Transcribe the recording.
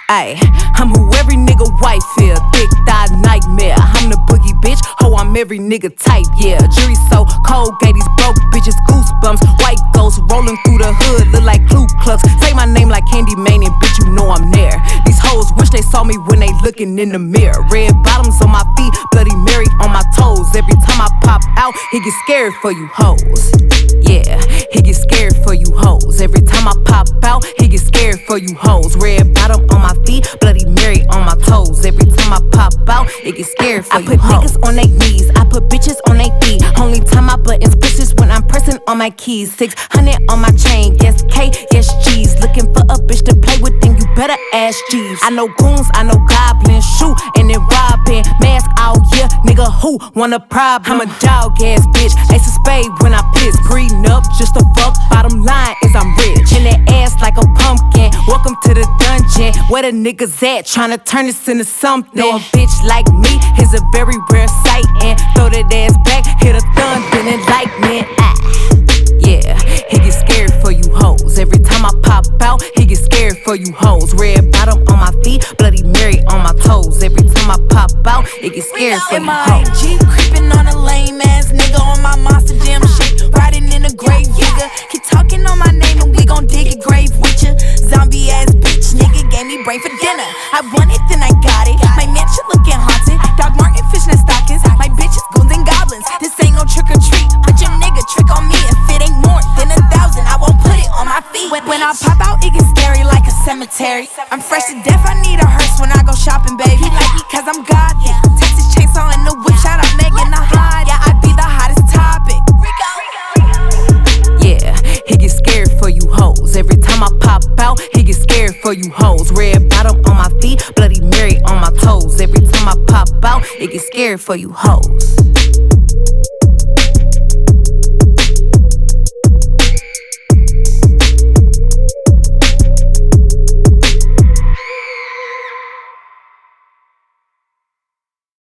Ayy, I'm who every nigga wife feel. Thick thigh nightmare. I'm the boogie bitch. Ho, I'm every nigga type, yeah. Jury so cold, gave these broke bitches goosebumps. White ghosts rolling through the hood, look like Ku Klux. Say my name like Candy Mane and bitch, you know I'm there. These hoes wish they saw me when they looking in the mirror. Red bottoms on my feet, Bloody Mary on my toes. Every time I pop out, he get scared for you hoes. Yeah, he get scared for you hoes. Every time I pop out, he get scared for you hoes. Red bottom on my feet, Bloody Mary on my toes. Every time I pop out, it get scared for you hoes. I put niggas on their knees, I put bitches on their feet. Only time my buttons pushes when I'm pressing on my keys. 600 on my chain, yes K, yes G's. Looking for a bitch to play with, then you better ask G's. I know goons, I know goblins, shoot and then robbing. Mask out, yeah, nigga who want a problem? I'm a dog ass bitch, ace of spade when I piss. Breeding up just to fuck, bottom line is I'm rich. In that ass like a pumpkin, welcome to the dungeon. Where the niggas at, tryna turn this into something. Know a bitch like me is a very rare sight. And throw that ass back, hit a thunder and lightning. Yeah, he get scared for you hoes. Every time I pop out, he get scared for you hoes. Red bottom on my feet, Bloody Mary on my toes. Every time I pop out, it get scared for you hoes. Jeep creeping on a lame ass nigga on my monster jam shit. Riding in a grave digger. Keep talking on my name and we gon' dig a grave with ya. Zombie ass bitch nigga gave me brain for dinner. I want it, then I got it. My mansion looking haunted. Dog Martin fishing stockings. My bitches goons and goblins. This ain't no trick or treat, but your nigga trick on me. If it ain't more than 1,000, I won't put it on my feet. When I pop out, it gets scary like a cemetery. I'm fresh to death, I need a hearse when I go shopping, baby. He like me cause I'm gothic. Texas chainsaw in the whip, shout out Megan the Hot. Yeah, I be the hottest topic. Yeah, he get scared for you hoes. Every time I pop out, he get scared for you hoes. Red bottom on my feet, Bloody Mary on my toes. Every time I pop out, it get scared for you hoes.